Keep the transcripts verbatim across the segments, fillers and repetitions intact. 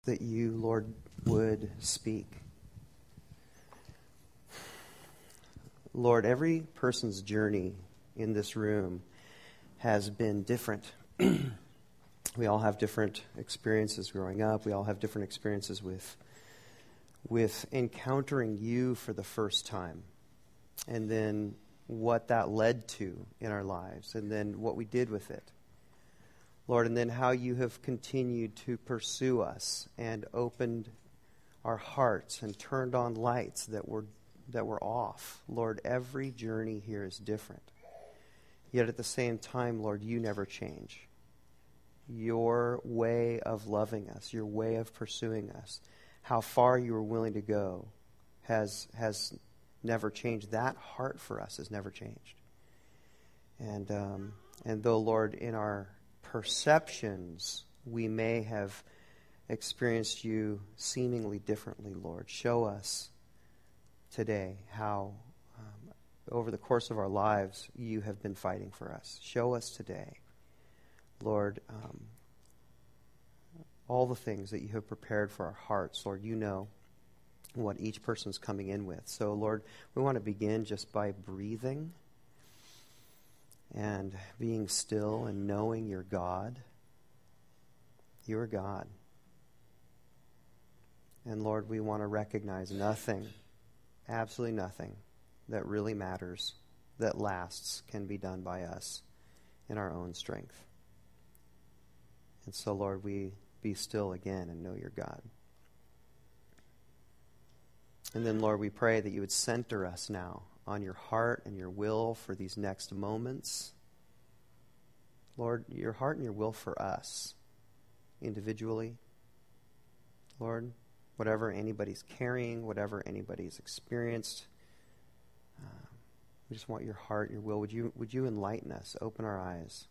that you, Lord, would speak. Lord, every person's journey in this room has been different. We all have different experiences growing up. We all have different experiences with, with encountering you for the first time. And then what that led to in our lives. And then what we did with it. Lord, and then how you have continued to pursue us and opened our hearts and turned on lights that were that were off. Lord, every journey here is different. Yet at the same time, Lord, you never change. Your way of loving us, your way of pursuing us, how far you are willing to go has has never changed. That heart for us has never changed. And um, and though, Lord, in our perceptions, we may have experienced you seemingly differently, Lord. Show us today how, um, over the course of our lives, you have been fighting for us. Show us today, Lord, um, all the things that you have prepared for our hearts. Lord, you know what each person's coming in with. So, Lord, we want to begin just by breathing and being still and knowing you're God. You're God. And Lord, we want to recognize nothing, absolutely nothing, that really matters, that lasts, can be done by us in our own strength. And so, Lord, we be still again and know you're God. And then, Lord, we pray that you would center us now on your heart and your will for these next moments. Lord, your heart and your will for us individually. Lord, whatever anybody's carrying, whatever anybody's experienced, uh, we just want your heart, your will. Would you, would you enlighten us, open our eyes?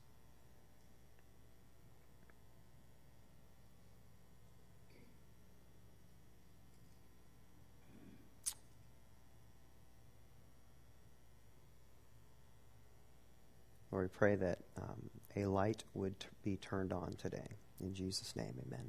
Lord, we pray that um, a light would t- be turned on today. In Jesus' name, amen.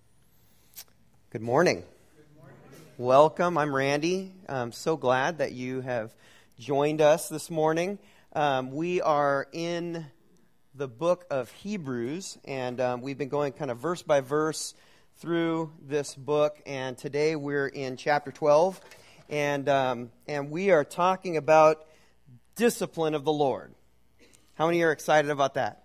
Good morning. Good morning. Welcome. I'm Randy. I'm so glad that you have joined us this morning. Um, we are in the book of Hebrews, and um, we've been going kind of verse by verse through this book, and today we're in chapter twelve, and um, and we are talking about discipline of the Lord. How many are excited about that?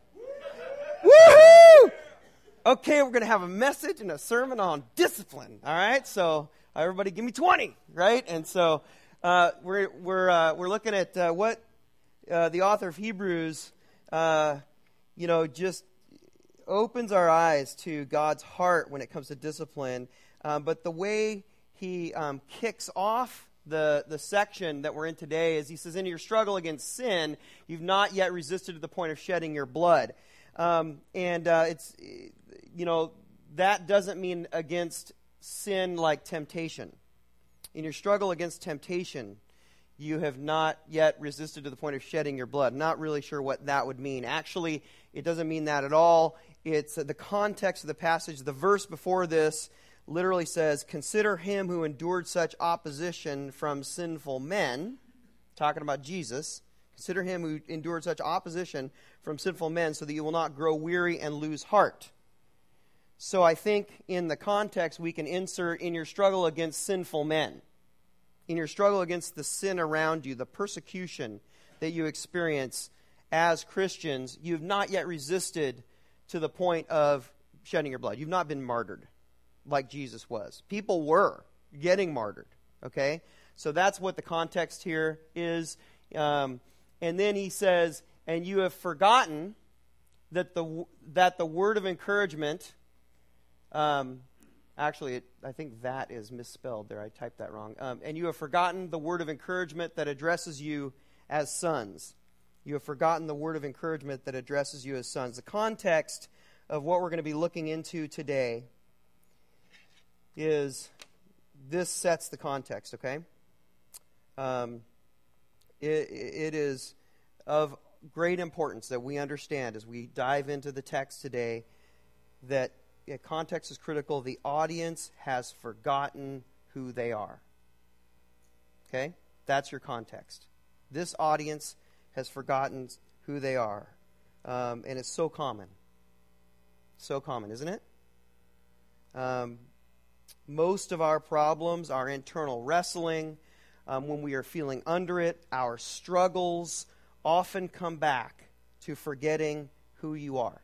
Woohoo! Okay, we're going to have a message and a sermon on discipline. All right, so everybody, give me twenty, right? And so uh, we're we're uh, we're looking at uh, what uh, the author of Hebrews, uh, you know, just opens our eyes to God's heart when it comes to discipline. Um, but the way he um, kicks off The, the section that we're in today is he says, in your struggle against sin, you've not yet resisted to the point of shedding your blood. Um, and uh, it's, you know, that doesn't mean against sin like temptation. In your struggle against temptation, you have not yet resisted to the point of shedding your blood. Not really sure what that would mean. Actually, it doesn't mean that at all. It's uh, the context of the passage. The verse before this literally says, consider him who endured such opposition from sinful men, talking about Jesus. Consider him who endured such opposition from sinful men so that you will not grow weary and lose heart. So I think in the context we can insert in your struggle against sinful men, in your struggle against the sin around you, the persecution that you experience as Christians, you have not yet resisted to the point of shedding your blood. You've not been martyred like Jesus was. People were getting martyred, okay? So that's what the context here is. Um, and then he says, and you have forgotten that the that the word of encouragement, um, actually, it, I think that is misspelled there. I typed that wrong. Um, and you have forgotten the word of encouragement that addresses you as sons. You have forgotten the word of encouragement that addresses you as sons. The context of what we're going to be looking into today is, this sets the context, okay? Um, it, it is of great importance that we understand as we dive into the text today that uh, context is critical. The audience has forgotten who they are. Okay? That's your context. This audience has forgotten who they are. Um, and it's so common. So common, isn't it? Um, most of our problems, our internal wrestling, um, when we are feeling under it, our struggles often come back to forgetting who you are.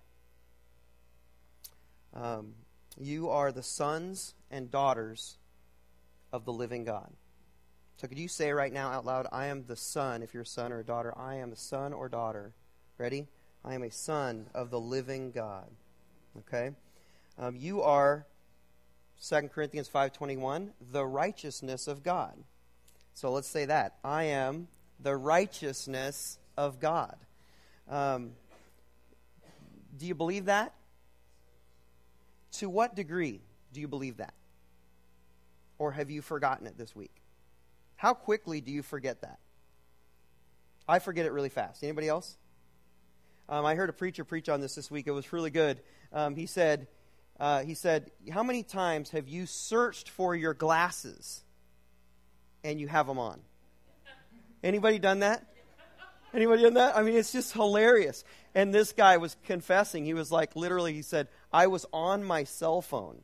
Um, you are the sons and daughters of the living God. So could you say right now out loud, I am the son, if you're a son or a daughter, I am a son or daughter. Ready? I am a son of the living God. Okay? Um, you are, Second Corinthians five twenty-one, the righteousness of God. So let's say that. I am the righteousness of God. Um, do you believe that? To what degree do you believe that? Or have you forgotten it this week? How quickly do you forget that? I forget it really fast. Anybody else? Um, I heard a preacher preach on this this week. It was really good. Um, he said, uh, he said, how many times have you searched for your glasses and you have them on? Anybody done that? Anybody done that? I mean, it's just hilarious. And this guy was confessing. He was like, literally, he said, I was on my cell phone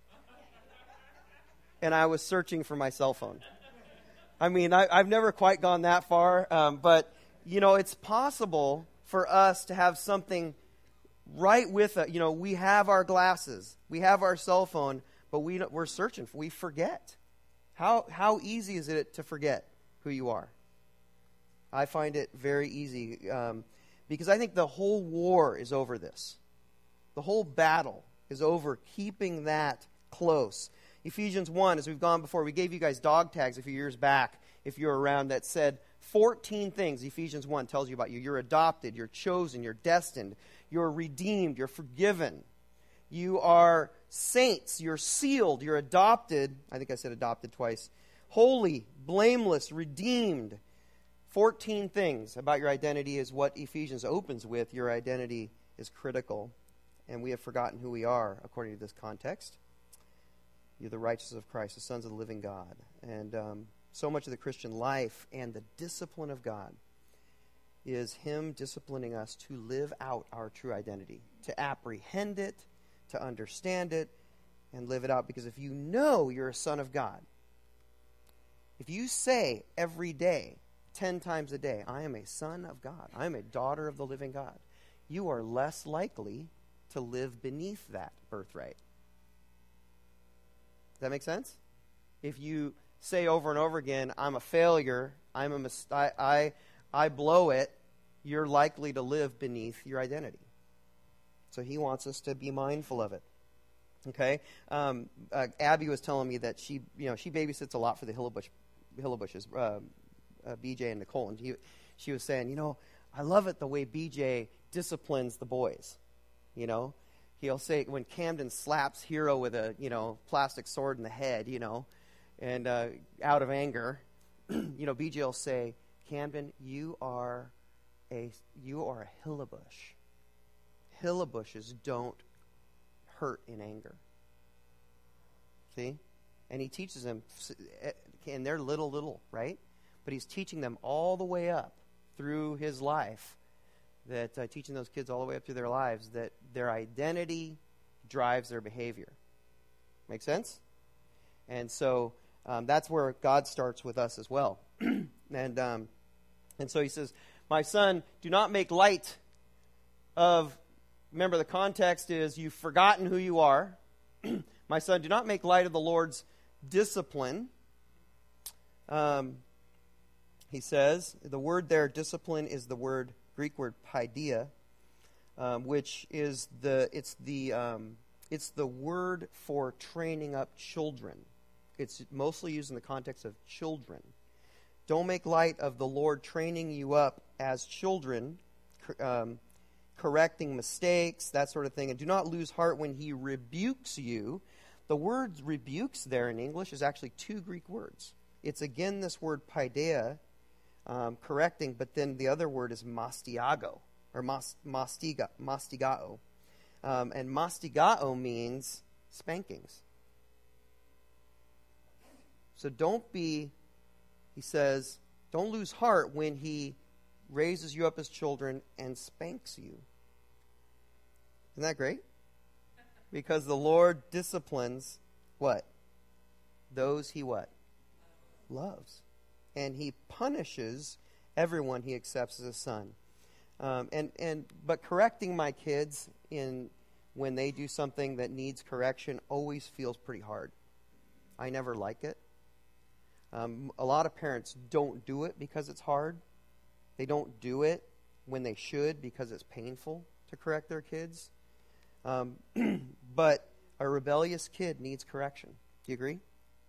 and I was searching for my cell phone. I mean, I, I've never quite gone that far, um, but, you know, it's possible for us to have something right with it. You know, we have our glasses, we have our cell phone, but we, we're searching. We forget. How, how easy is it to forget who you are? I find it very easy um, because I think the whole war is over this. The whole battle is over keeping that close. Ephesians one, as we've gone before, we gave you guys dog tags a few years back, if you're around, that said fourteen things Ephesians one tells you about you. You're adopted, you're chosen, you're destined, you're redeemed, you're forgiven. You are saints, you're sealed, you're adopted. I think I said adopted twice. Holy, blameless, redeemed. fourteen things about your identity is what Ephesians opens with. Your identity is critical. And we have forgotten who we are, according to this context. You're the righteousness of Christ, the sons of the living God. And um, so much of the Christian life and the discipline of God is Him disciplining us to live out our true identity, to apprehend it, to understand it, and live it out. Because if you know you're a son of God, if you say every day, ten times a day, I am a son of God, I am a daughter of the living God, you are less likely to live beneath that birthright. Does that make sense? If you say over and over again, I'm a failure, I'm a mis- I, I, I blow it, you're likely to live beneath your identity. So He wants us to be mindful of it. Okay? Um, uh, Abby was telling me that she, you know, she babysits a lot for the Hillebush, Hillebushes, uh, uh, B J and Nicole, and he, she was saying, you know, I love it the way B J disciplines the boys. You know, he'll say when Camden slaps Hero with a, you know, plastic sword in the head, you know, and uh, out of anger, you know, B J will say, Camden, you are a you are a Hillebush. Hillebushes don't hurt in anger. See? And he teaches them, and they're little, little, right? But he's teaching them all the way up through his life, that uh, teaching those kids all the way up through their lives that their identity drives their behavior. Make sense? And so um, that's where God starts with us as well. and um, and so he says, my son, do not make light of, remember the context is you've forgotten who you are. My son, do not make light of the Lord's discipline. Um, he says, the word there, discipline, is the word Greek word paideia, um, which is the it's the um, it's the word for training up children. It's mostly used in the context of children. Don't make light of the Lord training you up as children, um, correcting mistakes, that sort of thing, and do not lose heart when He rebukes you. The word rebukes there in English is actually two Greek words. It's again this word paideia, Um, correcting, but then the other word is mastiago, or mas, mastiga, mastigao. Um, and mastigao means spankings. So don't be, he says, don't lose heart when he raises you up as children and spanks you. Isn't that great? Because the Lord disciplines what? Those he what? Loves. And he punishes everyone he accepts as a son. Um, and, and but correcting my kids in when they do something that needs correction always feels pretty hard. I never like it. Um, a lot of parents don't do it because it's hard. They don't do it when they should because it's painful to correct their kids. Um, but a rebellious kid needs correction. Do you agree?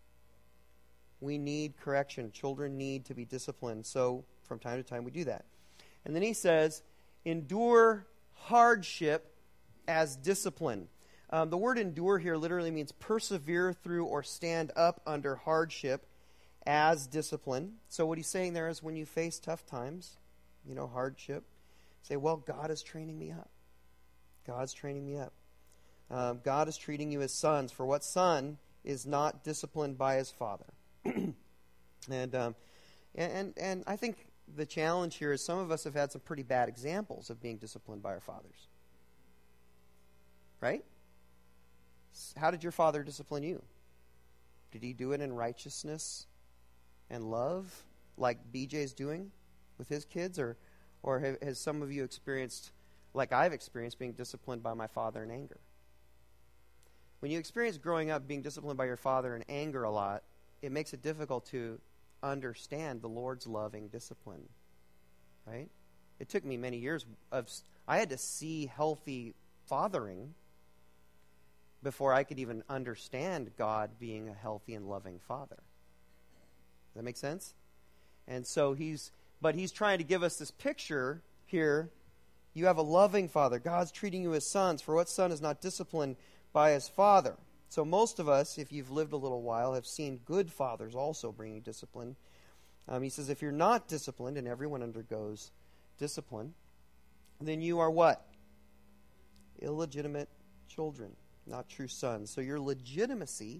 We need correction. Children need to be disciplined. So from time to time we do that. And then he says, endure hardship as discipline. Um, the word endure here literally means persevere through or stand up under hardship as discipline. So what he's saying there is when you face tough times, you know, hardship, say, well, God is training me up. God's training me up. Um, God is treating you as sons. For what son is not disciplined by his father? and, um, and and and I think the challenge here is some of us have had some pretty bad examples of being disciplined by our fathers. Right? How did your father discipline you? Did he do it in righteousness and love, like B J's doing with his kids? Or, or have, has some of you experienced, like I've experienced, being disciplined by my father in anger? When you experience growing up being disciplined by your father in anger a lot, it makes it difficult to understand the Lord's loving discipline. Right? It took me many years of, I had to see healthy fathering before I could even understand God being a healthy and loving father. Does that make sense? And so he's, but he's trying to give us this picture here. You have a loving father. God's treating you as sons. For what son is not disciplined by his father? So most of us, if you've lived a little while, have seen good fathers also bringing discipline. Um, he says, if you're not disciplined, and everyone undergoes discipline, then you are what? Illegitimate children, not true sons. So your legitimacy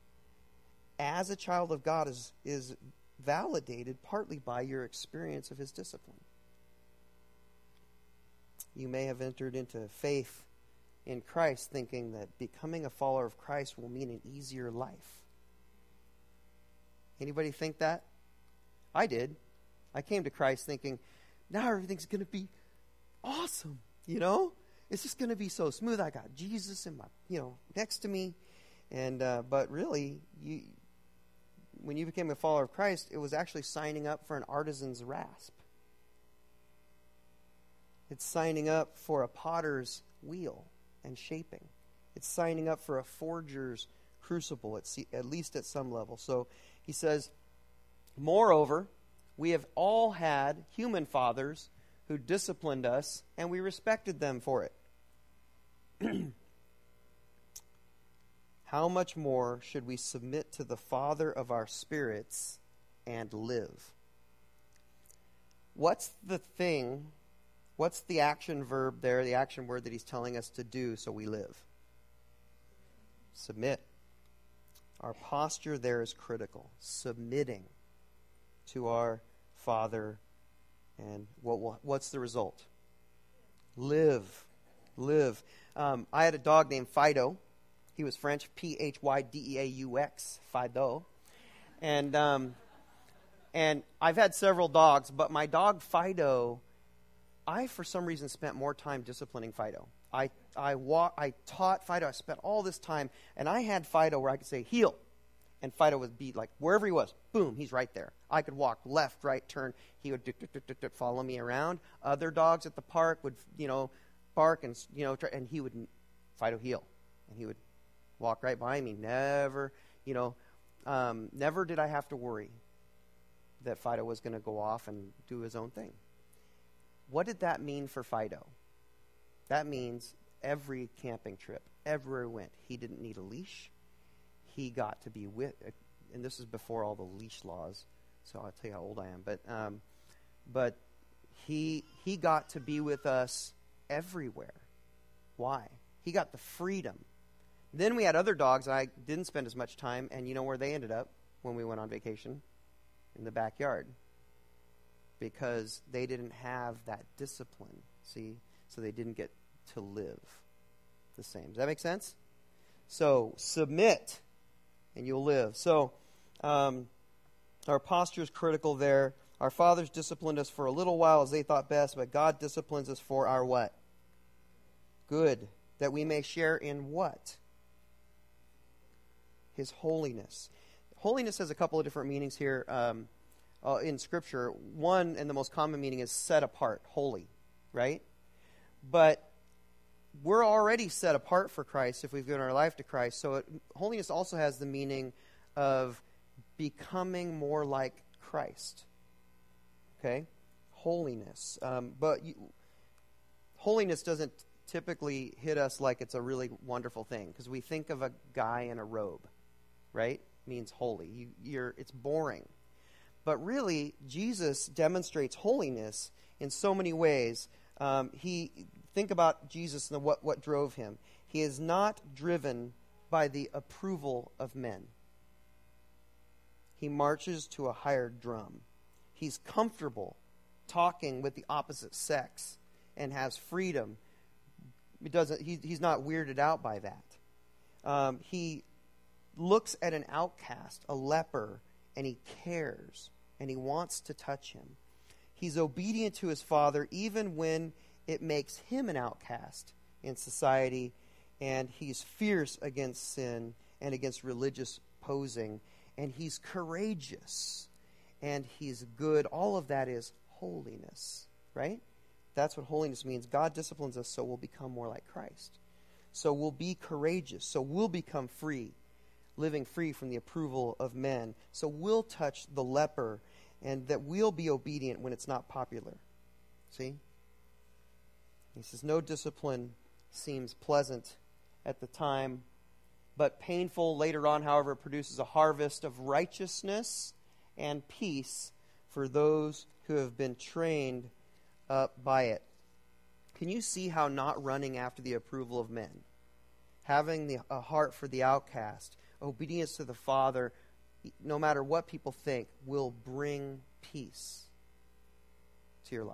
as a child of God is, is validated partly by your experience of his discipline. You may have entered into faith in Christ thinking that becoming a follower of Christ will mean an easier life. Anybody think that? I did. I came to Christ thinking, now everything's going to be awesome, you know? It's just going to be so smooth. I got Jesus in my, you know, next to me. And uh, but really, you, when you became a follower of Christ, it was actually signing up for an artisan's rasp. It's signing up for a potter's wheel and shaping. It's signing up for a forger's crucible, at, at least at some level. So he says, moreover, we have all had human fathers who disciplined us, and we respected them for it. How much more should we submit to the Father of our spirits and live? What's the thing, what's the action verb there, the action word that he's telling us to do so we live? Submit. Our posture there is critical. Submitting to our Father. And what will, what's the result? Live. Live. Um, I had a dog named Fido. He was French, P H Y D E A U X, Fido. And um, and I've had several dogs, but my dog Fido, I for some reason spent more time disciplining Fido. I I wa- I taught Fido. I spent all this time, and I had Fido where I could say heel, and Fido would be like wherever he was, boom, he's right there. I could walk left, right, turn. He would follow me around. Other dogs at the park would, you know, bark and you know, try, and he would Fido heel, and he would walk right by me. Never, you know, um, never did I have to worry that Fido was going to go off and do his own thing. What did that mean for Fido? That means every camping trip, everywhere we went, he didn't need a leash. He got to be with, and this is before all the leash laws, so I'll tell you how old I am. But, um, but he he got to be with us everywhere. Why? He got the freedom. Then we had other dogs I didn't spend as much time, and you know where they ended up when we went on vacation? In the backyard. Because they didn't have that discipline, see? So they didn't get to live the same. Does that make sense? So, submit, and you'll live. So, um, our posture is critical there. Our fathers disciplined us for a little while as they thought best, but God disciplines us for our what? Good. That we may share in what? His holiness. Holiness has a couple of different meanings here um, uh, in Scripture. One, and the most common meaning, is set apart, holy, right? But we're already set apart for Christ if we've given our life to Christ. So it, holiness also has the meaning of becoming more like Christ. Okay? Holiness. Um, but you, holiness doesn't typically hit us like it's a really wonderful thing, because we think of a guy in a robe, right? Means holy. You, you're, it's boring. But really, Jesus demonstrates holiness in so many ways. Um, he think about Jesus and what, what drove him. He is not driven by the approval of men. He marches to a hired drum. He's comfortable talking with the opposite sex and has freedom. It doesn't. He, he's not weirded out by that. Um, he looks at an outcast, a leper, and he cares, and he wants to touch him. He's obedient to his Father even when it makes him an outcast in society, and he's fierce against sin and against religious posing, and he's courageous, and he's good. All of that is holiness, right? That's what holiness means. God disciplines us so we'll become more like Christ. So we'll be courageous. So we'll become free, living free from the approval of men. So we'll touch the leper, and that we'll be obedient when it's not popular. See? He says, no discipline seems pleasant at the time, but painful later on. However, it produces a harvest of righteousness and peace for those who have been trained up by it. Can you see how not running after the approval of men, having the, a heart for the outcast, obedience to the Father, no matter what people think, will bring peace to your life?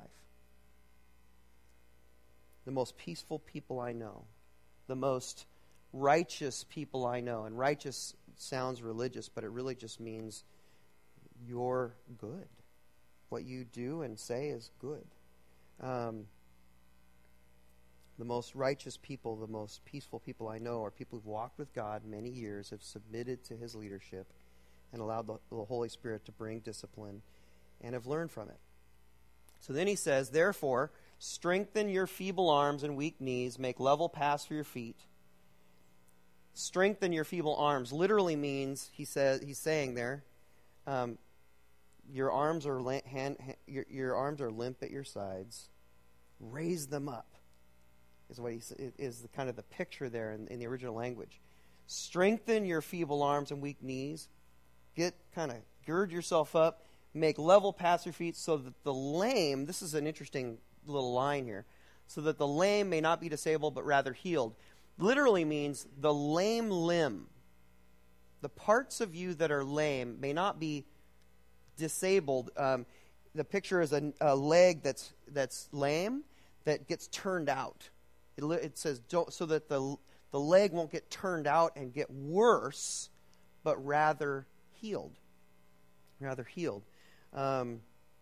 The most peaceful people I know, the most righteous people I know, and righteous sounds religious, but it really just means you're good. What you do and say is good. Um, the most righteous people, the most peaceful people I know are people who've walked with God many years, have submitted to His leadership, and allowed the, the Holy Spirit to bring discipline, and have learned from it. So then he says, therefore, strengthen your feeble arms and weak knees, make level paths for your feet. Strengthen your feeble arms literally means, he says, he's saying there, um, your arms are la- hand, hand, your, your arms are limp at your sides. Raise them up, is what he is the kind of the picture there in, in the original language. Strengthen your feeble arms and weak knees. Get kind of gird yourself up. Make level paths for your feet, so that the lame. This is an interesting little line here. So that the lame may not be disabled, but rather healed. Literally means the lame limb. The parts of you that are lame may not be disabled. Um, the picture is a, a leg that's that's lame that gets turned out. It, it says don't, so that the the leg won't get turned out and get worse, but rather healed. Rather healed. Um,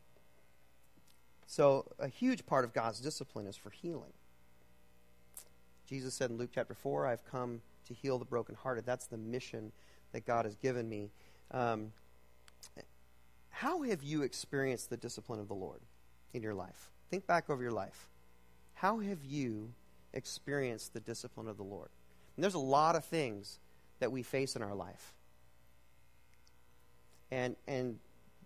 so a huge part of God's discipline is for healing. Jesus said in Luke chapter four, I've come to heal the brokenhearted. That's the mission that God has given me. Um, how have you experienced the discipline of the Lord in your life? Think back over your life. How have you experienced the discipline of the Lord? And there's a lot of things that we face in our life. And and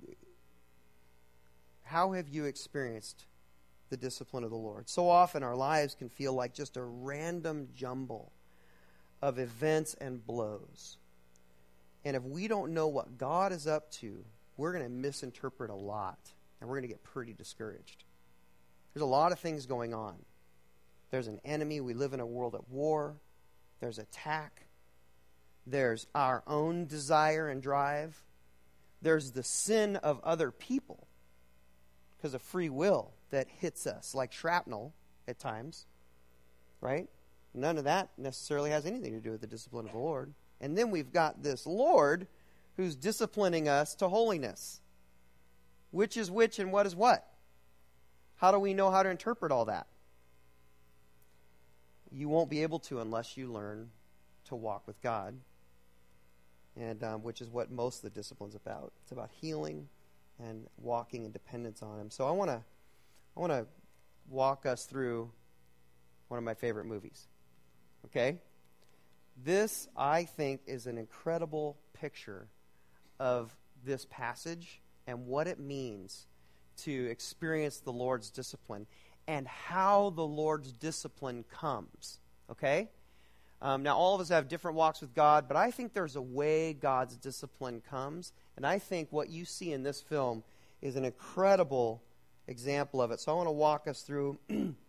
how have you experienced the discipline of the Lord? So often our lives can feel like just a random jumble of events and blows. And if we don't know what God is up to, we're going to misinterpret a lot, and we're going to get pretty discouraged. There's a lot of things going on. There's an enemy. We live in a world at war. There's attack. There's our own desire and drive. There's the sin of other people because of free will that hits us like shrapnel at times, right? None of that necessarily has anything to do with the discipline of the Lord. And then we've got this Lord who's disciplining us to holiness. Which is which and what is what? How do we know how to interpret all that? You won't be able to unless you learn to walk with God, and um, which is what most of the discipline's about. It's about healing and walking in dependence on Him. So I want to, I want to walk us through one of my favorite movies. Okay, this I think is an incredible picture of this passage and what it means to experience the Lord's discipline and how the Lord's discipline comes. Okay? Um, now, all of us have different walks with God, but I think there's a way God's discipline comes, and I think what you see in this film is an incredible example of it. So I want to walk us through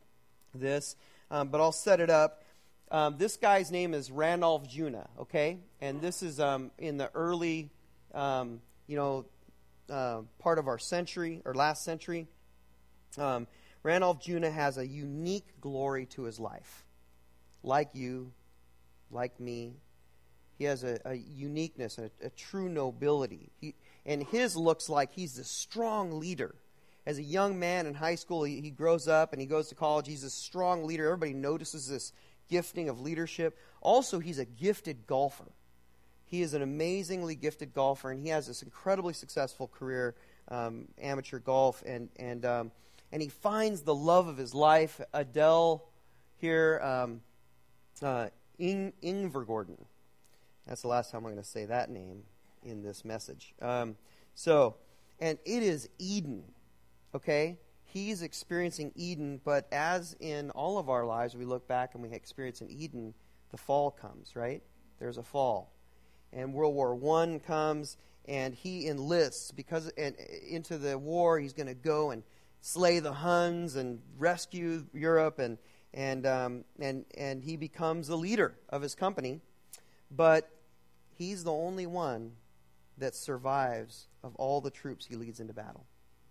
this, um, but I'll set it up. Um, this guy's name is Randolph Juna, okay? And this is um, in the early, um, you know, uh, part of our century, or last century. Um, Randolph Juna has a unique glory to his life. Like you, like me, he has a, a uniqueness, a, a true nobility. He, and his looks like he's a strong leader. As a young man in high school, he, he grows up and he goes to college. He's a strong leader. Everybody notices this gifting of leadership. Also, he's a gifted golfer. He is an amazingly gifted golfer, and he has this incredibly successful career, um, amateur golf, and and um, and he finds the love of his life, Adele here, um, uh, In, Invergordon. That's the last time I'm going to say that name in this message. Um, so, and it is Eden, okay? He's experiencing Eden, but as in all of our lives, we look back and we experience an Eden, the fall comes, right? There's a fall. And World War One comes, and he enlists because and, into the war. He's going to go and slay the Huns and rescue Europe, and and um, and and he becomes the leader of his company. But he's the only one that survives of all the troops he leads into battle.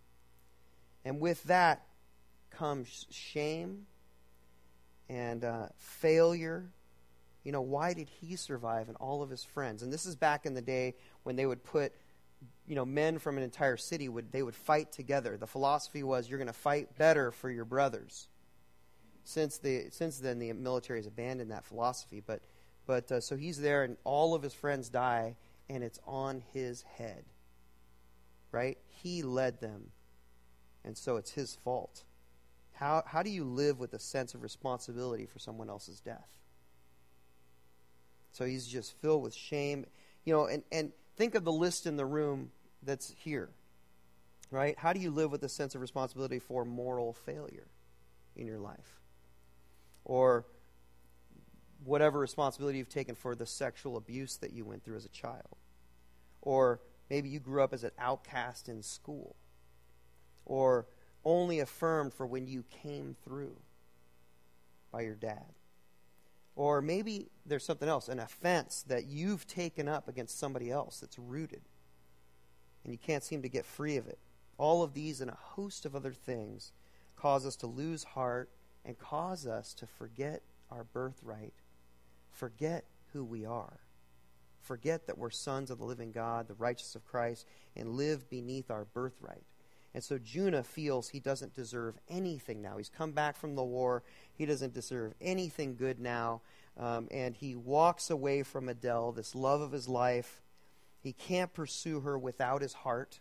And with that comes shame and uh, failure. You know, why did he survive and all of his friends? And this is back in the day when they would put, you know, men from an entire city, would they would fight together. The philosophy was you're going to fight better for your brothers. Since the since then, the military has abandoned that philosophy. But but uh, so he's there, and all of his friends die, and it's on his head. Right? He led them, and so it's his fault. How how do you live with a sense of responsibility for someone else's death? So he's just filled with shame. You know, and, and think of the list in the room that's here. Right? How do you live with a sense of responsibility for moral failure in your life? Or whatever responsibility you've taken for the sexual abuse that you went through as a child. Or maybe you grew up as an outcast in school. Or only affirmed for when you came through by your dad. Or maybe there's something else, an offense that you've taken up against somebody else that's rooted, and you can't seem to get free of it. All of these and a host of other things cause us to lose heart and cause us to forget our birthright, forget who we are, forget that we're sons of the living God, the righteous of Christ, and live beneath our birthright. And so Juna feels he doesn't deserve anything now. He's come back from the war. He doesn't deserve anything good now. Um, and he walks away from Adele, this love of his life. He can't pursue her without his heart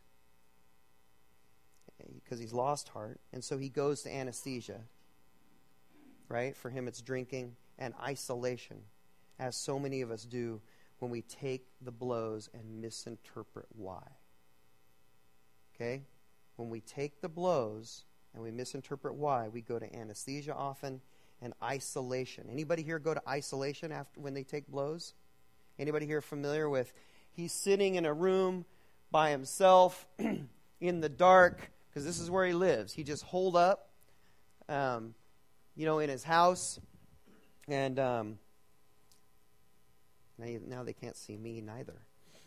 because he's lost heart. And so he goes to anesthesia. Right? For him it's drinking and isolation, as so many of us do when we take the blows and misinterpret why. Okay? When we take the blows and we misinterpret why, we go to anesthesia often and isolation. Anybody here go to isolation after when they take blows? Anybody here familiar with he's sitting in a room by himself in the dark, because this is where he lives. He just holed up. Um, you know, in his house. And um, now, you, now they can't see me neither.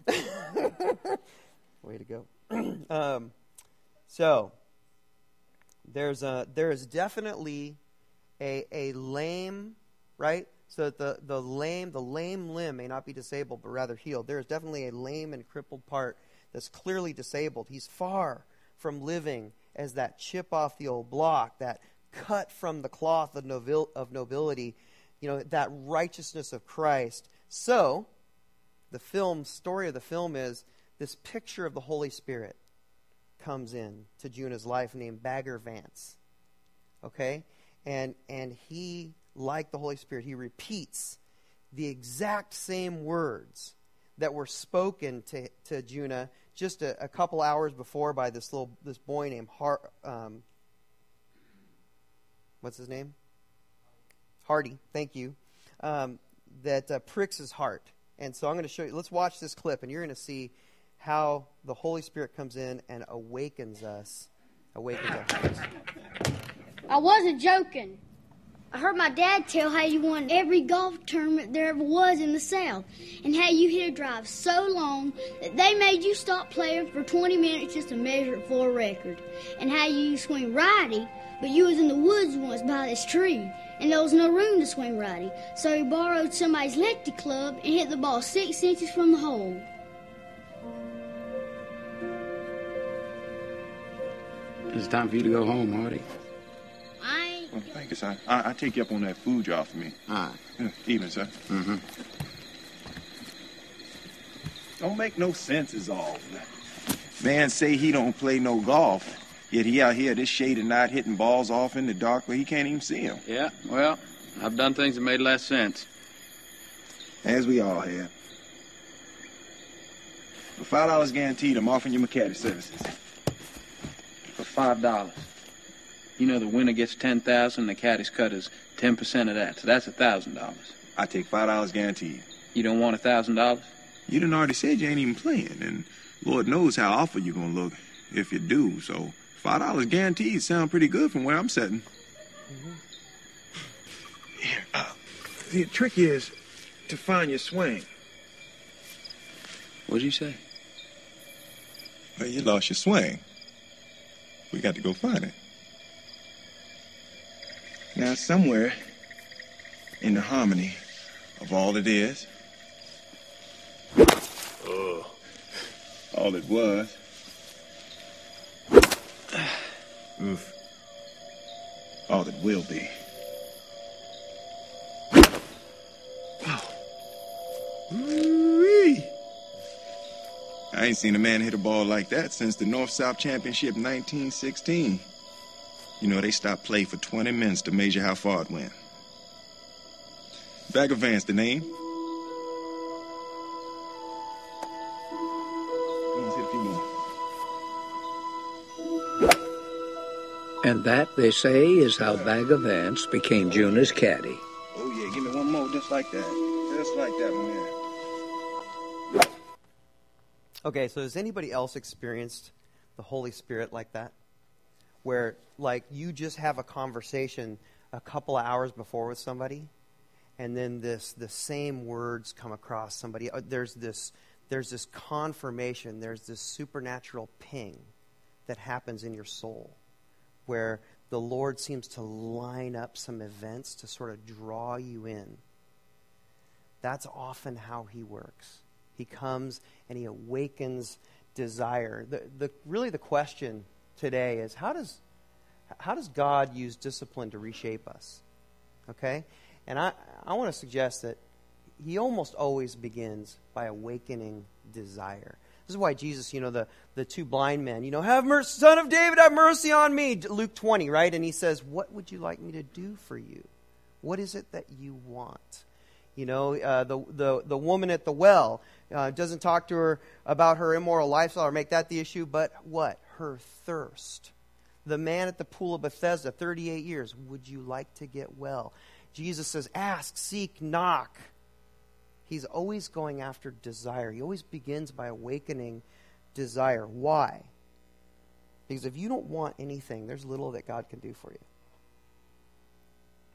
Way to go. um, so, there's a, there is definitely a, a lame, right? So that the, the lame, the lame limb may not be disabled, but rather healed. There is definitely a lame and crippled part that's clearly disabled. He's far from living as that chip off the old block, that cut from the cloth of, nobil- of nobility, you know, that righteousness of Christ. So, the film, story of the film is this picture of the Holy Spirit comes in to Junah's life named Bagger Vance. Okay? And and he, like the Holy Spirit, he repeats the exact same words that were spoken to, to Junah just a, a couple hours before by this little this boy named Har, um, what's his name? Hardy. Thank you. Um, that uh, pricks his heart. And so I'm going to show you. Let's watch this clip, and you're going to see how the Holy Spirit comes in and awakens us. Awakens us. I wasn't joking. I heard my dad tell how you won every golf tournament there ever was in the South, and how you hit a drive so long that they made you stop playing for twenty minutes just to measure it for a record, and how you swing righty, but you was in the woods once by this tree, and there was no room to swing righty, so you borrowed somebody's lefty club and hit the ball six inches from the hole. It's time for you to go home, Hardy. I ain't... Well, thank you, son. I, I take you up on that food you offered me. All right. Yeah, evening, sir. Mm-hmm. Don't make no sense is all. Man say he don't play no golf, yet he out here this shade of night hitting balls off in the dark where he can't even see them. Yeah, well, I've done things that made less sense. As we all have. For five dollars guaranteed, I'm offering you my caddy services. For five dollars. You know the winner gets ten thousand, the caddy's cut is ten percent of that, so that's a thousand dollars. I take five dollars guaranteed. You don't want a thousand dollars? You done already said you ain't even playing, and Lord knows how awful you gonna look if you do, so five dollars guaranteed sound pretty good from where I'm sitting. Mm-hmm. Here, uh, the trick is to find your swing. What'd you say? Well, you lost your swing. We got to go find it. Now, somewhere in the harmony of all it is, oh, all it was, oof, all it will be. Ooh-wee. I ain't seen a man hit a ball like that since the North-South Championship nineteen sixteen. You know, they stopped play for twenty minutes to measure how far it went. Bagger Vance, the name. Let's hit a few more. And that, they say, is how Bagger Vance became Junah's caddy. Oh, yeah, give me one more just like that. Just like that one there. Okay, so has anybody else experienced the Holy Spirit like that? Where, like, you just have a conversation a couple of hours before with somebody, and then this the same words come across somebody. There's this there's this confirmation. There's this supernatural ping that happens in your soul, where the Lord seems to line up some events to sort of draw you in. That's often how He works. He comes and He awakens desire. The, the really the question today is how does how does God use discipline to reshape us? Okay? And I, I want to suggest that He almost always begins by awakening desire. This is why Jesus, you know, the, the two blind men, you know, have mercy, Son of David, have mercy on me. Luke twenty, right? And He says, what would you like me to do for you? What is it that you want? You know, uh, the, the, the woman at the well uh, doesn't talk to her about her immoral lifestyle or make that the issue, but what? Her thirst. The man at the pool of Bethesda, thirty-eight years, would you like to get well? Jesus says, ask, seek, knock. He's always going after desire. He always begins by awakening desire. Why? Because if you don't want anything, there's little that God can do for you.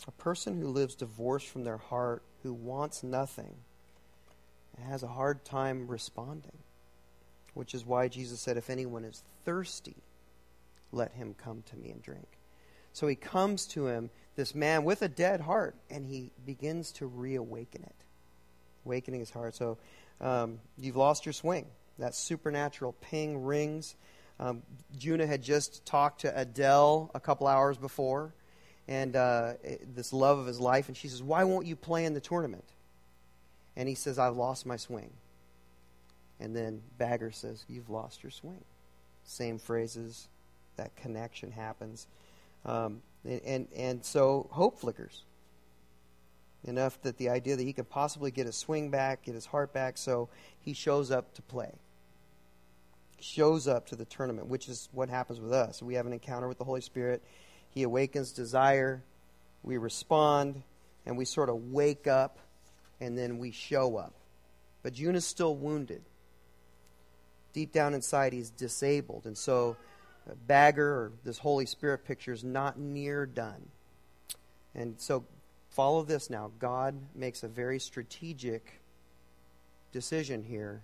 A person who lives divorced from their heart, who wants nothing, has a hard time responding. Which is why Jesus said, if anyone is thirsty, let him come to me and drink. So he comes to him, this man with a dead heart, and he begins to reawaken it. Awakening his heart. So um, you've lost your swing. That supernatural ping rings. Um, Junah had just talked to Adele a couple hours before, and uh, this love of his life, and she says, why won't you play in the tournament? And he says, I've lost my swing. And then Bagger says, you've lost your swing. Same phrases, that connection happens. Um, and, and, and so hope flickers. Enough that the idea that he could possibly get his swing back, get his heart back, so he shows up to play. Shows up to the tournament, which is what happens with us. We have an encounter with the Holy Spirit. He awakens desire. We respond, and we sort of wake up, and then we show up. But Junah's still wounded. Deep down inside, he's disabled. And so Bagger, or this Holy Spirit picture, is not near done. And so follow this now. God makes a very strategic decision here.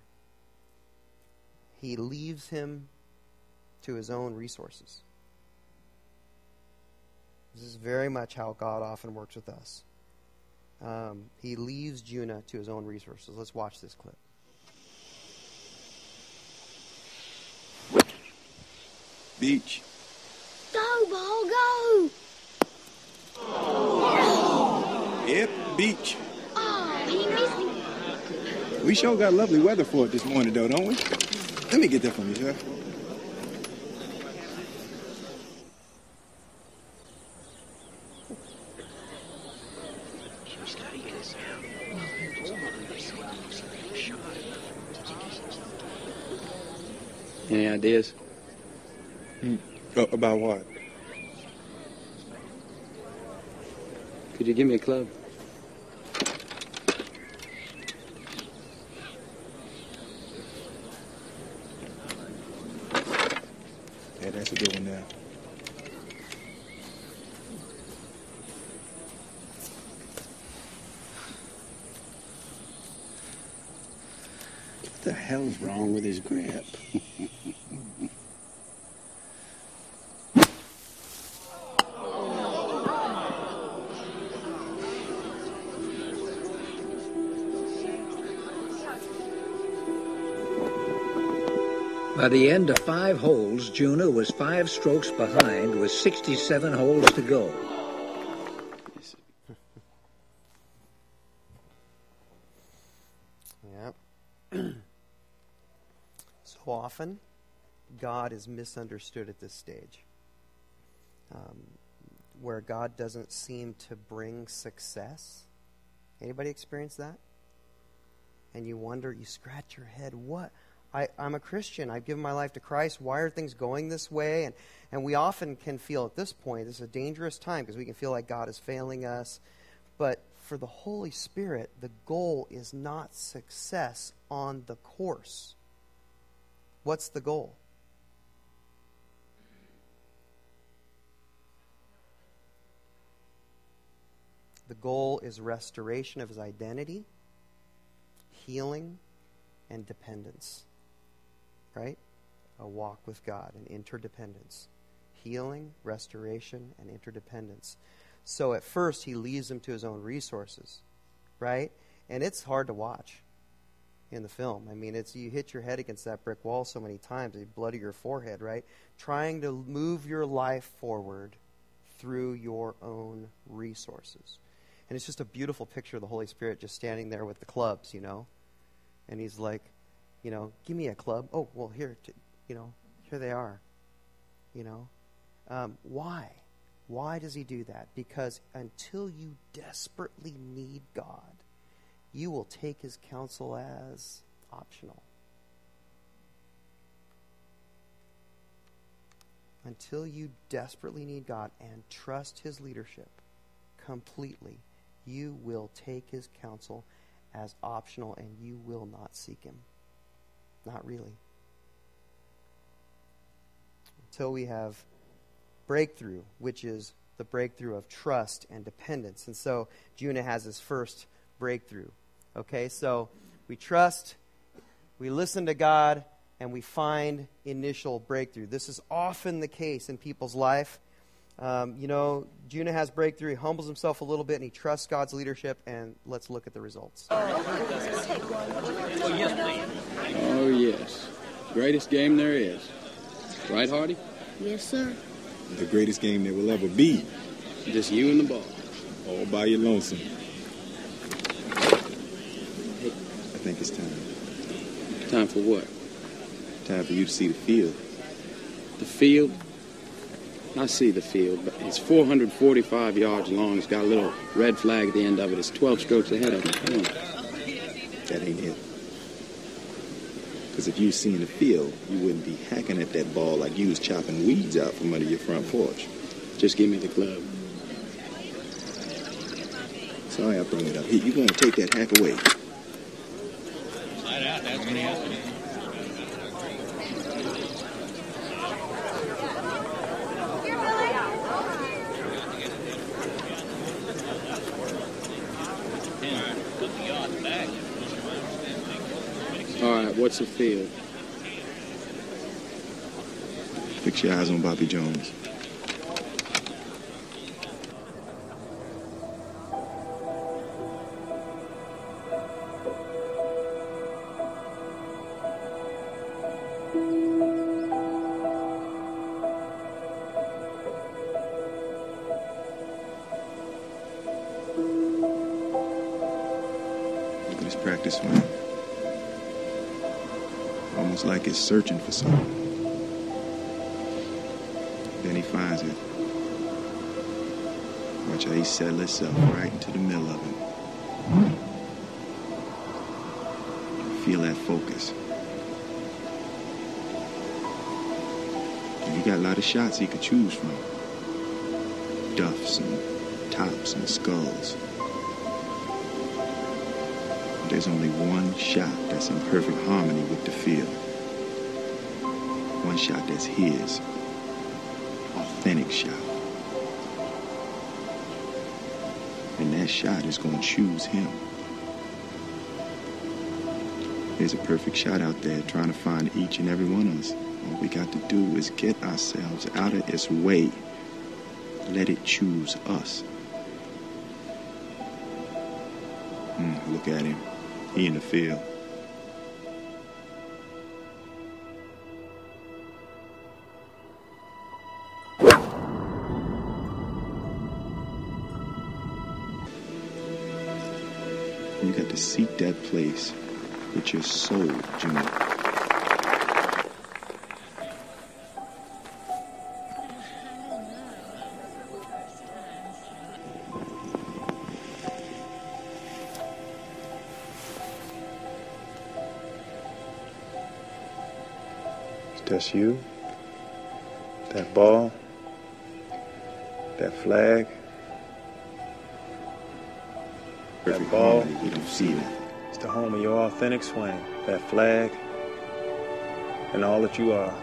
He leaves him to his own resources. This is very much how God often works with us. Um, he leaves Junah to his own resources. Let's watch this clip. Beach. Go, ball, go! Yep, beach. Oh, he missed me. We sure got lovely weather for it this morning, though, don't we? Let me get that from you, sir. Any ideas? Hmm. Uh, about what? Could you give me a club? Yeah, that's a good one now. What the hell's wrong with his grip? By the end of five holes, Junah was five strokes behind with sixty-seven holes to go. Yeah. So often, God is misunderstood at this stage. Um, where God doesn't seem to bring success. Anybody experience that? And you wonder, you scratch your head, what? I, I'm a Christian. I've given my life to Christ. Why are things going this way? And and we often can feel at this point, this is a dangerous time because we can feel like God is failing us. But for the Holy Spirit, the goal is not success on the course. What's the goal? The goal is restoration of his identity, healing, and dependence. Right? A walk with God, an interdependence. Healing, restoration, and interdependence. So at first he leaves him to his own resources. Right? And it's hard to watch in the film. I mean, it's you hit your head against that brick wall so many times, you bloody your forehead, right? Trying to move your life forward through your own resources. And it's just a beautiful picture of the Holy Spirit just standing there with the clubs, you know? And he's like, you know, give me a club. Oh, well, here, t- you know, here they are. You know, um, why? Why does he do that? Because until you desperately need God, you will take his counsel as optional. Until you desperately need God and trust his leadership completely, you will take his counsel as optional and you will not seek him. Not really. Until we have breakthrough, which is the breakthrough of trust and dependence. And so Jonah has his first breakthrough. Okay, so we trust, we listen to God, and we find initial breakthrough. This is often the case in people's life. Um, you know, Jonah has breakthrough. He humbles himself a little bit, and he trusts God's leadership. And let's look at the results. Oh, yes. Greatest game there is. Right, Hardy? Yes, sir. The greatest game there will ever be. Just you and the ball. All by your lonesome. I think it's time. Time for what? Time for you to see the field. The field? I see the field, but it's four hundred forty-five yards long. It's got a little red flag at the end of it. It's twelve strokes ahead of it. Come on. That ain't it. Because if you seen the field, you wouldn't be hacking at that ball like you was chopping weeds out from under your front porch. Just give me the club. Sorry I brought it up. Here, you going to take that hack away. Slide out, that's what he has to do. All right, what's the field? Fix your eyes on Bobby Jones. Look at his practice swing. Almost like it's searching for something. Then he finds it. Watch how he settle himself right into the middle of it. Feel that focus. And he got a lot of shots he could choose from. Duffs and tops and skulls. There's only one shot that's in perfect harmony with the field. One shot that's his. Authentic shot. And that shot is going to choose him. There's a perfect shot out there trying to find each and every one of us. All we got to do is get ourselves out of its way. Let it choose us. Mm, look at him. He in the field. You got to seek that place with your soul, Junior. That's you, that ball, that flag, that ball. You don't see it. It's the home of your authentic swing. That flag, and all that you are.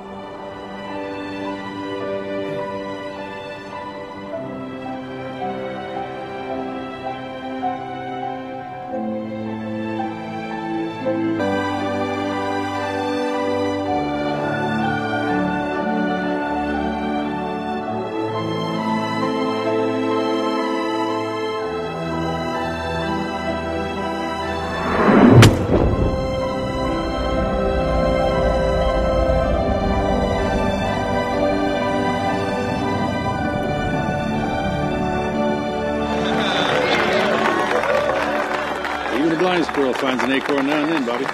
Squirrel finds an acorn now and then, Bobby.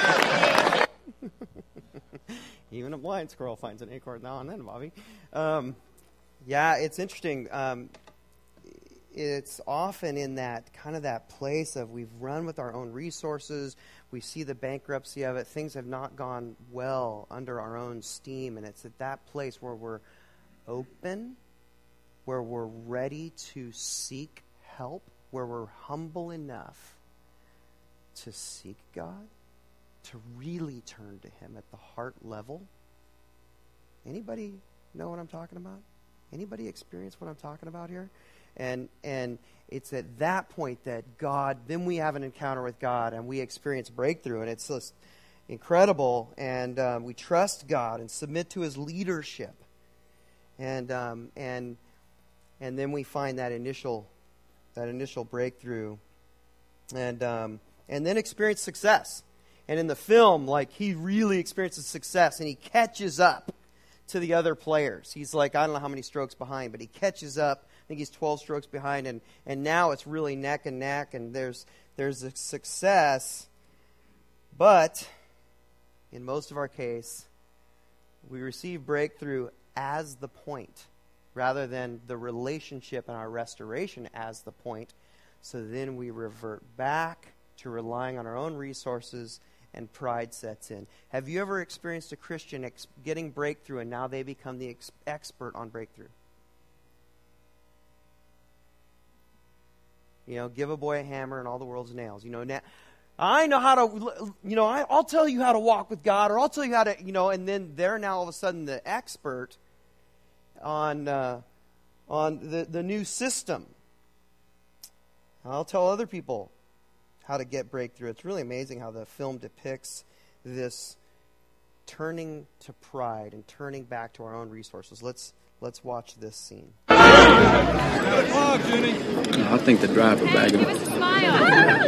Even a blind squirrel finds an acorn now and then, Bobby. Um, yeah, it's interesting. Um, it's often in that kind of that place of we've run with our own resources. We see the bankruptcy of it. Things have not gone well under our own steam. And it's at that place where we're open, where we're ready to seek help, where we're humble enough to seek God, to really turn to Him at the heart level. Anybody know what I'm talking about? Anybody experience what I'm talking about here? And and it's at that point that God, then we have an encounter with God and we experience breakthrough, and it's just incredible. And um, we trust God and submit to His leadership, and um, and and then we find that initial that initial breakthrough, and um, and then experience success. And in the film, like, he really experiences success, and he catches up to the other players. He's like, I don't know how many strokes behind, but he catches up. I think he's twelve strokes behind, and, and now it's really neck and neck, and there's there's a success. But in most of our case, we receive breakthrough as the point, rather than the relationship and our restoration as the point. So then we revert back to relying on our own resources, and pride sets in. Have you ever experienced a Christian ex- getting breakthrough, and now they become the ex- expert on breakthrough? You know, give a boy a hammer and all the world's nails. You know, now, I know how to, you know, I, I'll tell you how to walk with God, or I'll tell you how to, you know, and then they're now all of a sudden the expert on uh, on the, the new system. I'll tell other people how to get breakthrough. It's really amazing how the film depicts this turning to pride and turning back to our own resources. Let's let's watch this scene. I think the driver bagging. Give us a smile.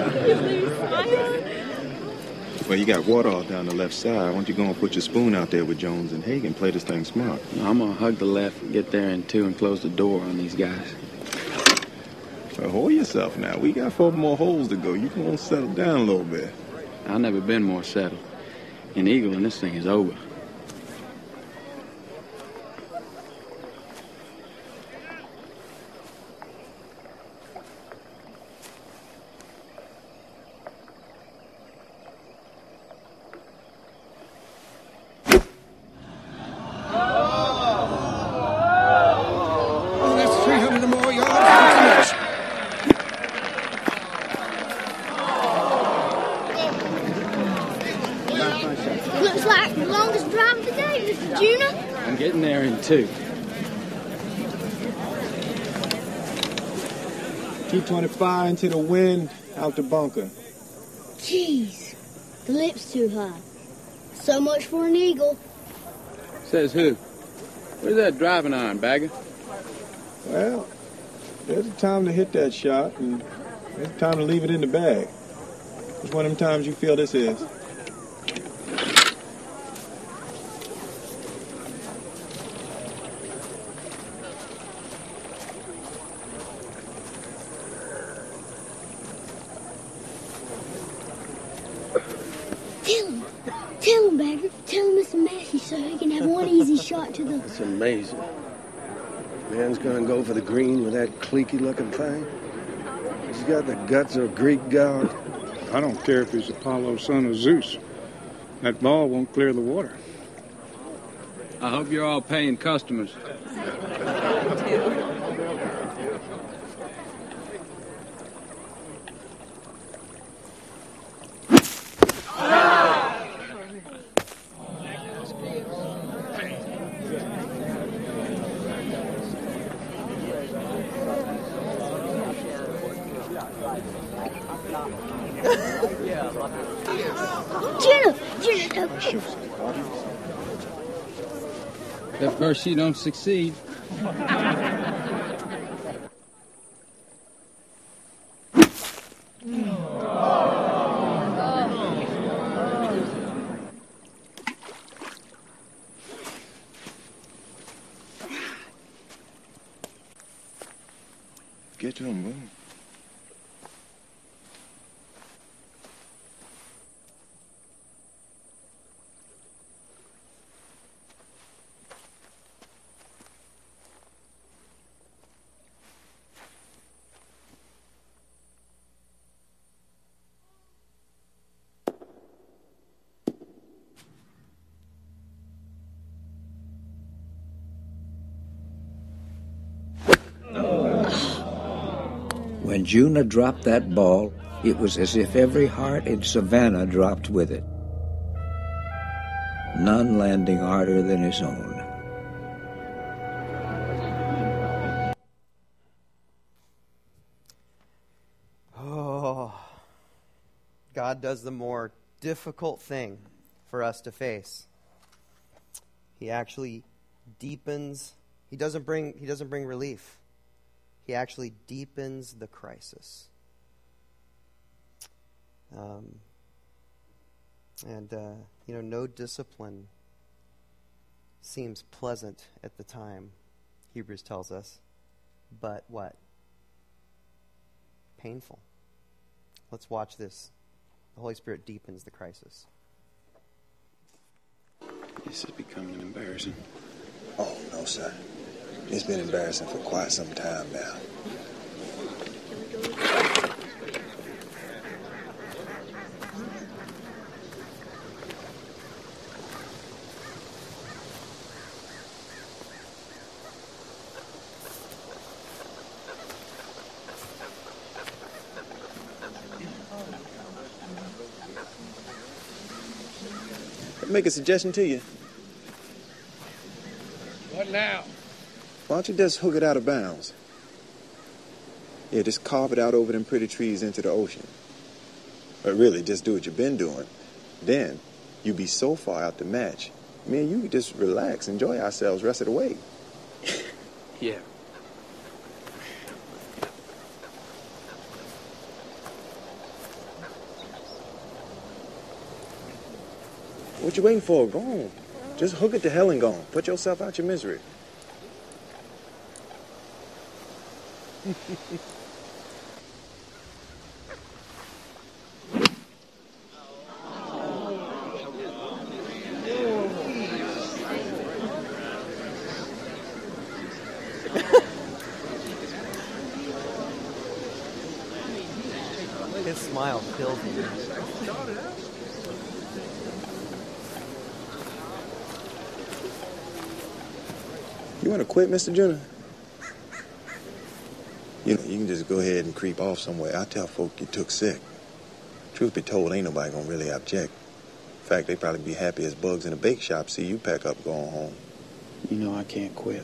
Well, you got water all down the left side. Why don't you go and put your spoon out there with Jones and Hagen? Play this thing smart. No, I'm going to hug the left and get there in two and close the door on these guys. Well, hold yourself now. We got four more holes to go. You can want to settle down a little bit. I've never been more settled. In Eagle, and this thing is over. Two. two twenty-five into the wind, out the bunker. Jeez, the lip's too high. So much for an eagle. Says who? Where's that driving iron, Bagger? Well, there's a time to hit that shot, and there's a time to leave it in the bag. It's one of them times you feel this is. Shot to the... It's amazing. Man's gonna go for the green with that cliquey-looking thing. He's got the guts of a Greek god. I don't care if he's Apollo, son of Zeus. That ball won't clear the water. I hope you're all paying customers. At first you don't succeed. Get to him, boy. When Juna dropped that ball, it was as if every heart in Savannah dropped with it. None landing harder than his own. God does the more difficult thing for us to face. He actually deepens. He doesn't bring, he doesn't bring relief. He actually deepens the crisis. Um, and, uh, you know, no discipline seems pleasant at the time, Hebrews tells us. But what? Painful. Let's watch this. The Holy Spirit deepens the crisis. This is becoming embarrassing. Oh, no, sir. It's been embarrassing for quite some time now. Make a suggestion to you. What now? Why don't you just hook it out of bounds? Yeah, just carve it out over them pretty trees into the ocean. But really, just do what you've been doing. Then, you be so far out the match. Me and you could just relax, enjoy ourselves rest of the way. Yeah. What you waiting for? Go on. Just hook it to hell and gone. Put yourself out your misery. His smile kills me. You want to quit, Mister Junior? You know, you can just go ahead and creep off somewhere. I tell folk you took sick. Truth be told, ain't nobody gonna really object. In fact, they probably be happy as bugs in a bake shop see you pack up going home. You know I can't quit.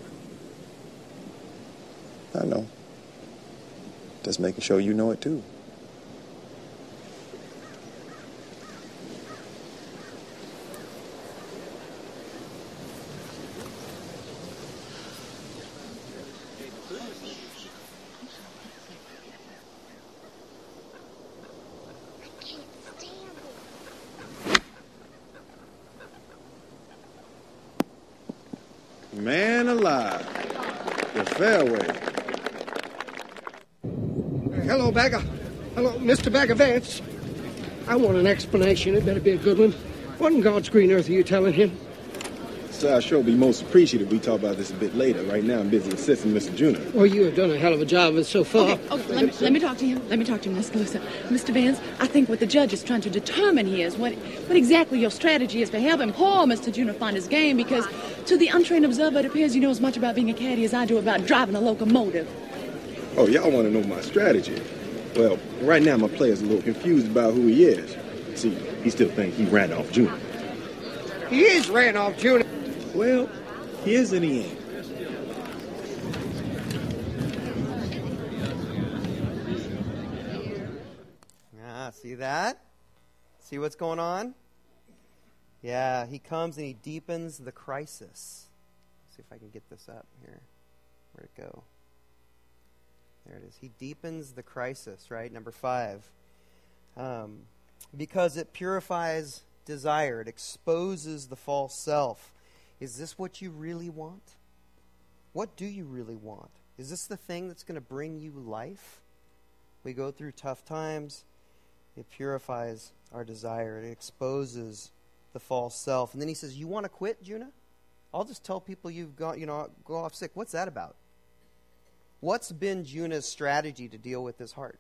I know. Just making sure you know it, too. Man alive. The fairway. Hello, Bagger. Hello, Mister Bagger Vance. I want an explanation. It better be a good one. What in God's green earth are you telling him? So I sure be most appreciative we talk about this a bit later. Right now I'm busy assisting Mister Junior. Well, you have done a hell of a job of it so far. Okay, okay let, me, let me talk to him. Let me talk to him. Let's listen. Mister Vance, I think what the judge is trying to determine here is what, what exactly your strategy is for helping poor Mister Junior find his game, because to the untrained observer, it appears you know as much about being a caddy as I do about driving a locomotive. Oh, y'all want to know my strategy? Well, right now my player's a little confused about who he is. See, he still thinks he Randolph Junior He is Randolph Junior Well, he is and he ain't. Ah, see that? See what's going on? Yeah, he comes and he deepens the crisis. Let's see if I can get this up here. Where'd it go? There it is. He deepens the crisis, right? Number five. Um, because it purifies desire. It exposes the false self. Is this what you really want? What do you really want? Is this the thing that's going to bring you life? We go through tough times. It purifies our desire. It exposes the false self. And then he says, you want to quit, Juna? I'll just tell people you've got, you know, go off sick. What's that about? What's been Juna's strategy to deal with his heart?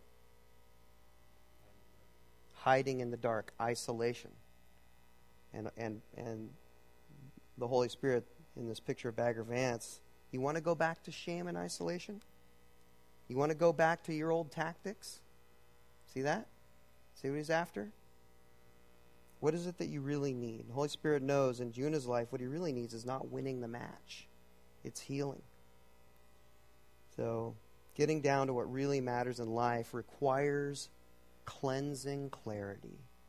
Hiding in the dark, isolation. And and and the Holy Spirit in this picture of Bagger Vance, you want to go back to shame and isolation? You want to go back to your old tactics? See that? See what he's after? What is it that you really need? The Holy Spirit knows in Juna's life what he really needs is not winning the match. It's healing. So getting down to what really matters in life requires cleansing clarity.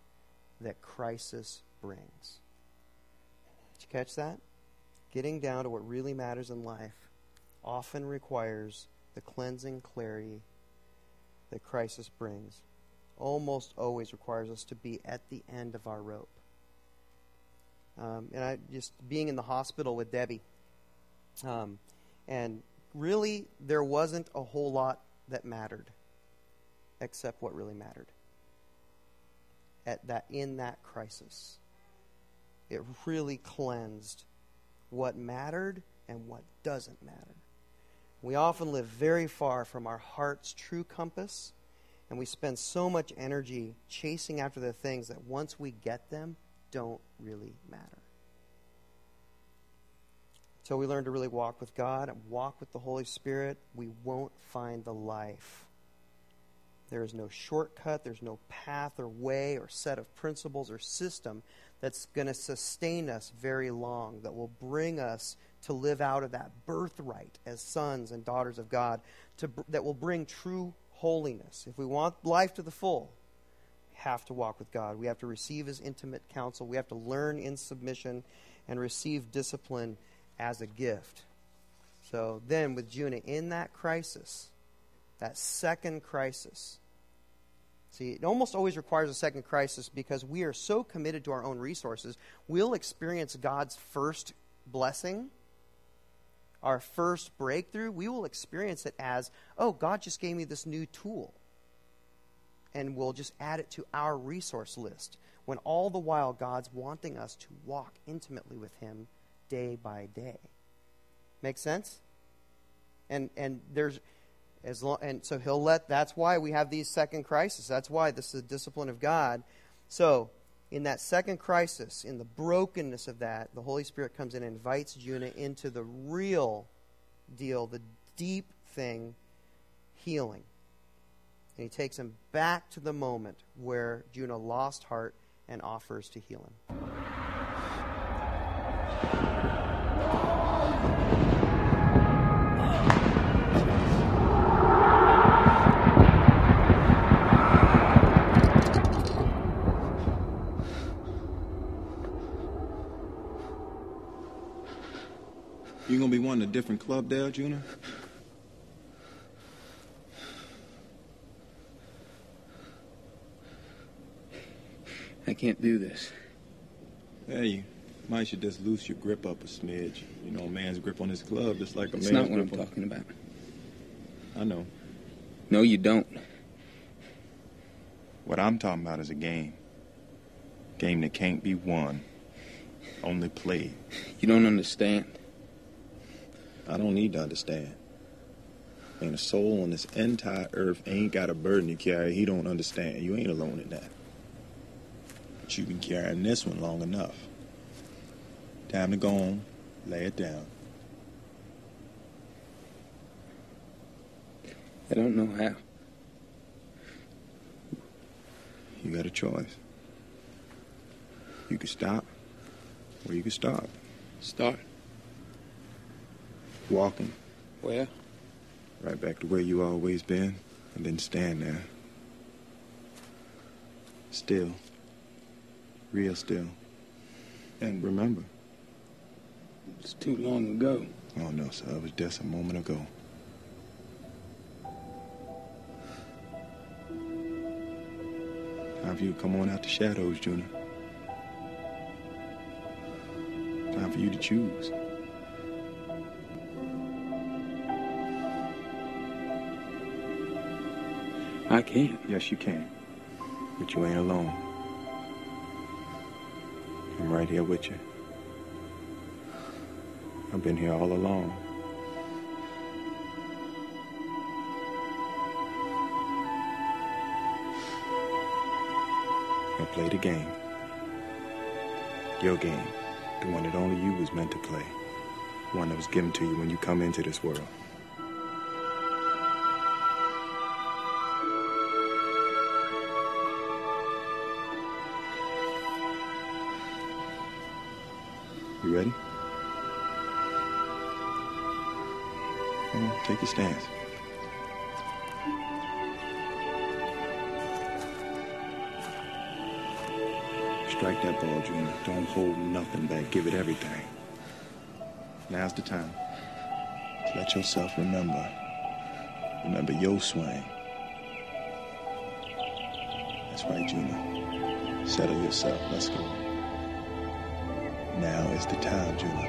that crisis brings. Did you catch that? Getting down to what really matters in life often requires the cleansing clarity that crisis brings. Almost always requires us to be at the end of our rope. Um, and I just being in the hospital with Debbie, um, and really there wasn't a whole lot that mattered, except what really mattered. At that, in that crisis, it really cleansed what mattered and what doesn't matter. We often live very far from our heart's true compass, and we spend so much energy chasing after the things that once we get them, don't really matter. Until we learn to really walk with God and walk with the Holy Spirit, we won't find the life. There is no shortcut, there's no path or way or set of principles or system that's going to sustain us very long, that will bring us to live out of that birthright as sons and daughters of God, to, that will bring true holiness. If we want life to the full, have to walk with God. We have to receive His intimate counsel. We have to learn in submission and receive discipline as a gift. So then with Junah, in that crisis, that second crisis, see, it almost always requires a second crisis because we are so committed to our own resources, we'll experience God's first blessing, our first breakthrough. We will experience it as, oh, God just gave me this new tool. And we'll just add it to our resource list, when all the while God's wanting us to walk intimately with Him day by day. Make sense? And and there's as long and so He'll let. That's why we have these second crises. That's why this is the discipline of God. So in that second crisis, in the brokenness of that, the Holy Spirit comes in and invites Junah into the real deal, the deep thing, healing. And He takes him back to the moment where Junah lost heart and offers to heal him. You gonna be wanting a different club there, Junah? I can't do this. Hey, you might should just loose your grip up a smidge. You know, a man's grip on his club just like a It's man's not what I'm grip on... talking about. I know. No, you don't. What I'm talking about is a game. Game that can't be won. Only played. You don't understand. I don't need to understand. Ain't a soul on this entire earth ain't got a burden to carry he don't understand. You ain't alone in that. But you've been carrying this one long enough. Time to go on, lay it down. I don't know how. You got a choice. You can stop, or you can start. Start? Walking. Where? Right back to where you always been, and then stand there. Still. Real still. And remember. It's too long ago. Oh, no, sir. It was just a moment ago. Time for you to come on out the shadows, Junah. Time for you to choose. I can't. Yes, you can. But you ain't alone. I'm right here with you. I've been here all along. Now play the game. Your game. The one that only you was meant to play. One that was given to you when you come into this world. You ready? Come on, take your stance. Strike that ball, Junior. Don't hold nothing back. Give it everything. Now's the time. Let yourself remember. Remember your swing. That's right, Junior. Settle yourself. Let's go. Now is the time, Junior.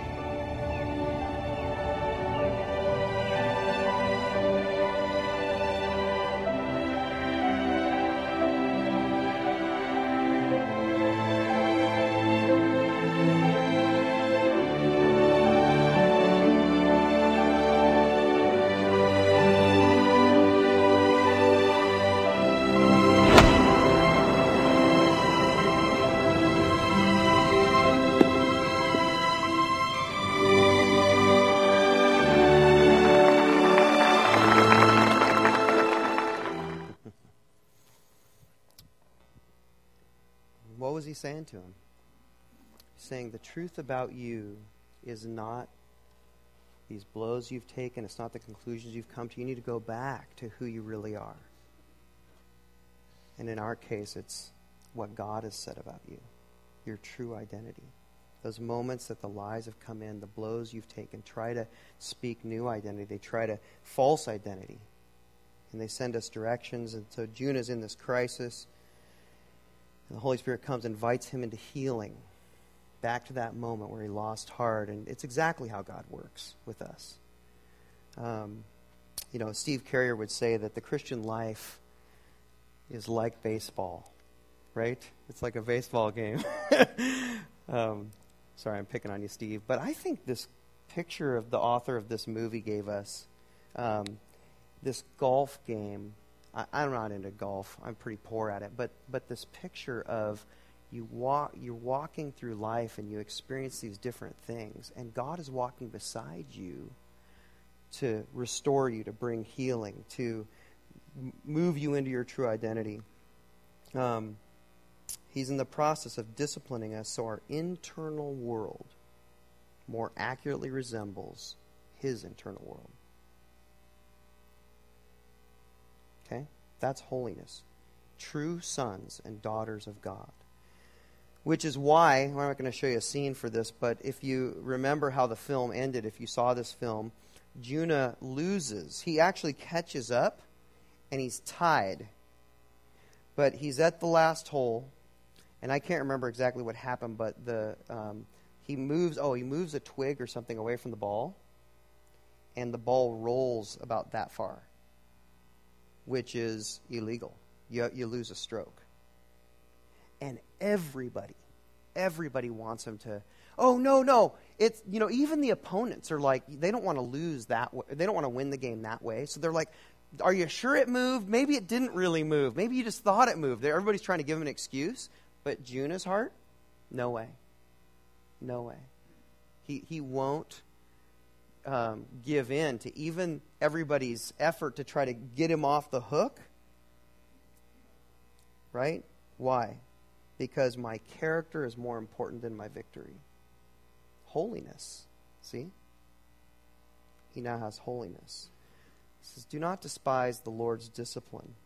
What was he saying to him? He's saying the truth about you is not these blows you've taken. It's not the conclusions you've come to. You need to go back to who you really are. And in our case, it's what God has said about you, your true identity. Those moments that the lies have come in, the blows you've taken, try to speak new identity. They try to false identity. And they send us directions. And so Jonah's in this crisis. And the Holy Spirit comes and invites him into healing, back to that moment where he lost heart. And it's exactly how God works with us. Um, you know, Steve Carrier would say that the Christian life is like baseball, right? It's like a baseball game. um, sorry, I'm picking on you, Steve. But I think this picture of the author of this movie gave us, um, this golf game. I'm not into golf. I'm pretty poor at it. But but this picture of you walk, you're walking through life and you experience these different things, and God is walking beside you to restore you, to bring healing, to m- move you into your true identity. Um, he's in the process of disciplining us so our internal world more accurately resembles his internal world. Okay? That's holiness. True sons and daughters of God. Which is why, I'm not going to show you a scene for this, but if you remember how the film ended, if you saw this film, Jonah loses. He actually catches up, and he's tied. But he's at the last hole, and I can't remember exactly what happened, but the um, he moves, oh, he moves a twig or something away from the ball, and the ball rolls about that far, which is illegal. You, you lose a stroke. And everybody, everybody wants him to, oh, no, no. It's, you know, even the opponents are like, they don't want to lose that way. They don't want to win the game that way. So they're like, are you sure it moved? Maybe it didn't really move. Maybe you just thought it moved. Everybody's trying to give him an excuse. But Jonah's heart? No way. No way. He, he won't Um, give in to even everybody's effort to try to get him off the hook. Right? Why? Because my character is more important than my victory. Holiness. See? He now has holiness. He says, do not despise the Lord's discipline.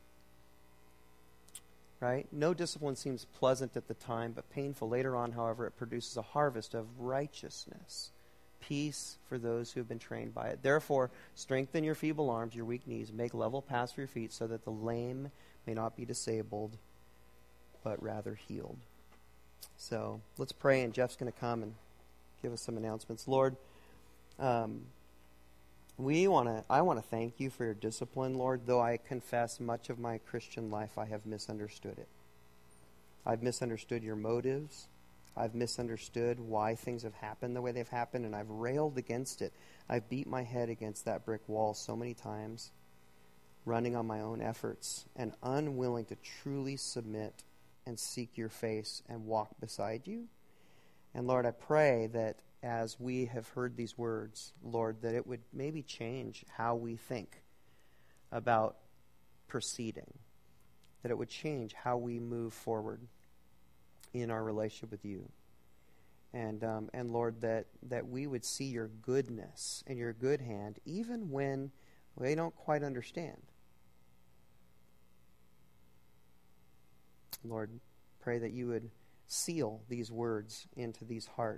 Right? No discipline seems pleasant at the time, but painful. Later on, however, it produces a harvest of righteousness. Peace for those who have been trained by it. Therefore, strengthen your feeble arms, your weak knees, make level paths for your feet, so that the lame may not be disabled, but rather healed. So let's pray, and Jeff's going to come and give us some announcements. Lord, um, we want to. I want to thank you for your discipline, Lord. Though I confess, much of my Christian life I have misunderstood it. I've misunderstood your motives. I've misunderstood why things have happened the way they've happened, and I've railed against it. I've beat my head against that brick wall so many times, running on my own efforts, and unwilling to truly submit and seek your face and walk beside you. And Lord, I pray that as we have heard these words, Lord, that it would maybe change how we think about proceeding, that it would change how we move forward in our relationship with you. And um, and Lord, that, that we would see your goodness and your good hand even when we don't quite understand. Lord, pray that you would seal these words into these hearts.